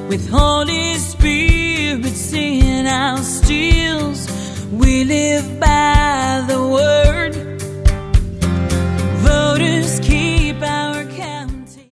with Holy Spirit singing our stills. We live by